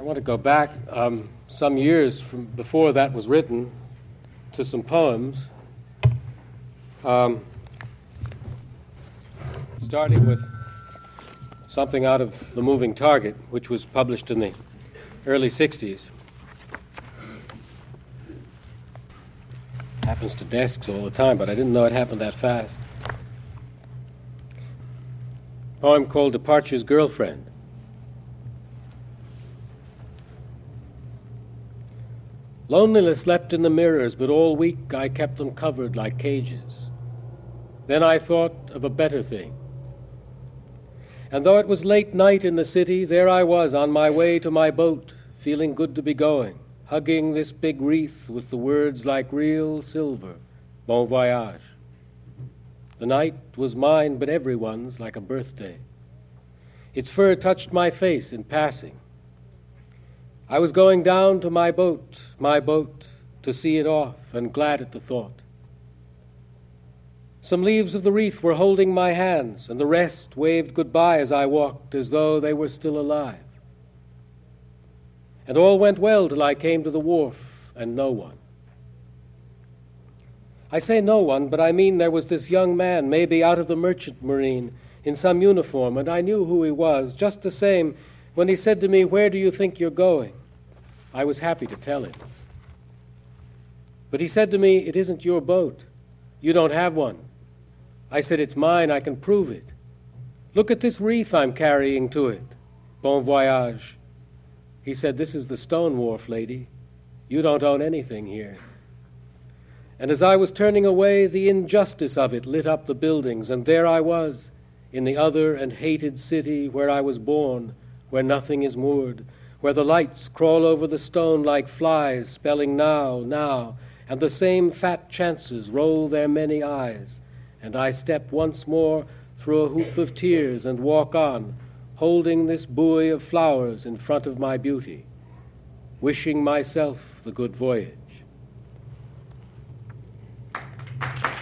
want to go back some years from before that was written to some poems, starting with something out of The Moving Target, which was published in the early 60s. Happens to desks all the time, but I didn't know it happened that fast. Poem called Departure's Girlfriend. Loneliness leapt in the mirrors, but all week I kept them covered like cages. Then I thought of a better thing. And though it was late night in the city, there I was on my way to my boat, feeling good to be going, hugging this big wreath with the words like real silver, bon voyage. The night was mine, but everyone's like a birthday. Its fur touched my face in passing. I was going down to my boat, to see it off, and glad at the thought. Some leaves of the wreath were holding my hands, and the rest waved goodbye as I walked, as though they were still alive. And all went well till I came to the wharf, and no one. I say no one, but I mean there was this young man, maybe out of the merchant marine, in some uniform, and I knew who he was, just the same. When he said to me, "Where do you think you're going?" I was happy to tell him. But he said to me, "It isn't your boat. You don't have one." I said, "It's mine. I can prove it. Look at this wreath I'm carrying to it. Bon voyage." He said, "This is the stone wharf, lady. You don't own anything here." And as I was turning away, the injustice of it lit up the buildings, and there I was, in the other and hated city where I was born, where nothing is moored, where the lights crawl over the stone like flies, spelling now, now, and the same fat chances roll their many eyes, and I step once more through a hoop of tears and walk on, holding this buoy of flowers in front of my beauty, wishing myself the good voyage.